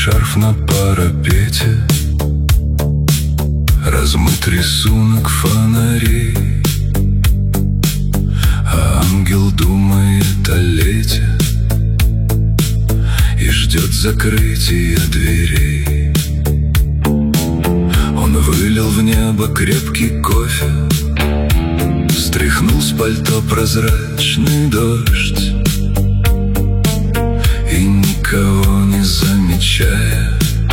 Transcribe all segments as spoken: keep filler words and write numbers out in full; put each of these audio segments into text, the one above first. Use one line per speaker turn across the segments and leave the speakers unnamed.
шарф на парапете, размыт рисунок фонарей, а ангел думает о лете и ждет закрытия дверей. Он вылил в небо крепкий кофе, стряхнул с пальто прозрачный дождь, и, никого не замечая,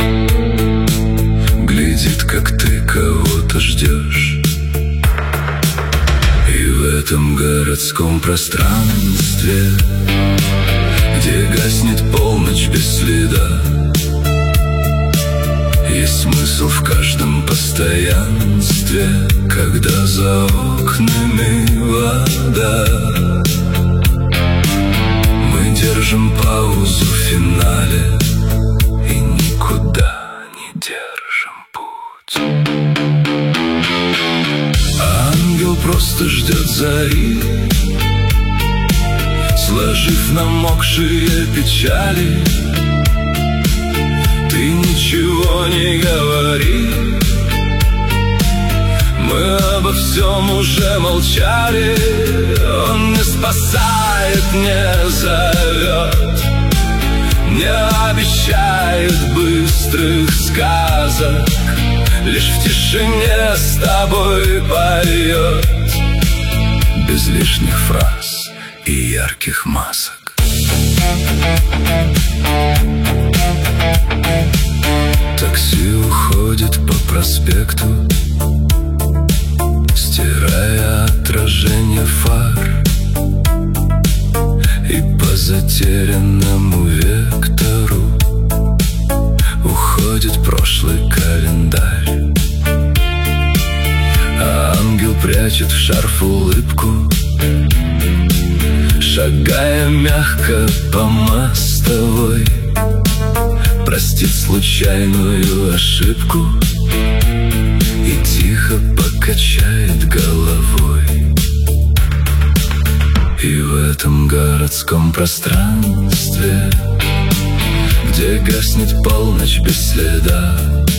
глядит, как ты кого-то ждешь. И в этом городском пространстве, где гаснет полночь без следа, есть смысл в каждом постоянстве, когда за окнами вода. Мы держим паузу в финале и никуда не держим путь. А ангел просто ждет зари, сложив намокшие печали. Ты ничего не говори, мы обо всем уже молчали. Он не спасает, не зовет, не обещает быстрых сказок, лишь в тишине с тобой поет, без лишних фраз и ярких масок. Такси уходит по проспекту, стирая отражение фар, и по затерянному вектору уходит прошлый календарь. А ангел прячет в шарф улыбку, шагая мягко по мостовой, простит случайную ошибку и тихо покачает головой. И в этом городском пространстве, где гаснет полночь без следа,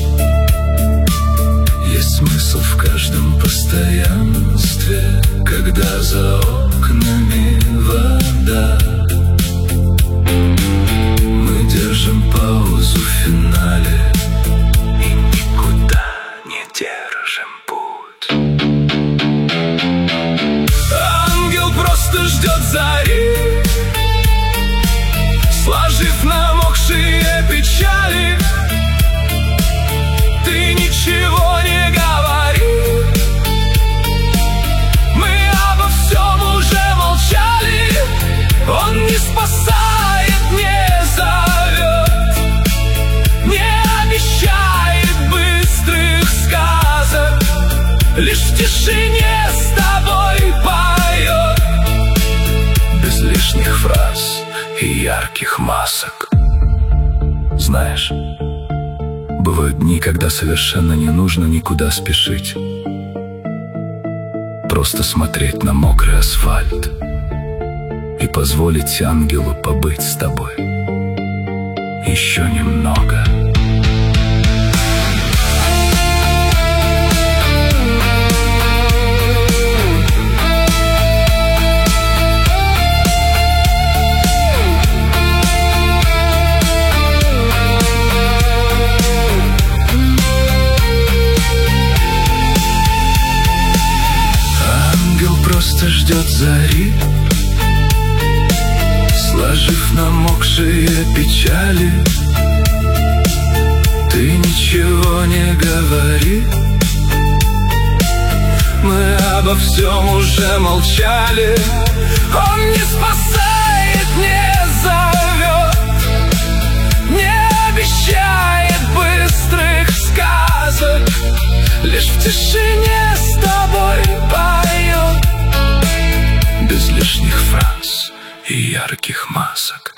есть смысл в каждом постоянстве, когда за окнами вода. Мы держим паузу в финале и никуда не держим путь. Ангел просто ждет зари, сложив намокшие печали. Ты ничего не говори, мы обо всем уже молчали. Он не спасает, не зовет, не обещает быстрых сказок, лишь в тишине с тобой поет, без лишних фраз и ярких масок. Знаешь, бывают дни, когда совершенно не нужно никуда спешить, просто смотреть на мокрый асфальт и позволить ангелу побыть с тобой еще немного. Ангел просто ждет зари, сложив намокшие печали. Ты ничего не говори, мы обо всем уже молчали. Он не спасает, не зовет, не обещает быстрых сказок, лишь в тишине с тобой поет, без лишних фраз и ярких масок.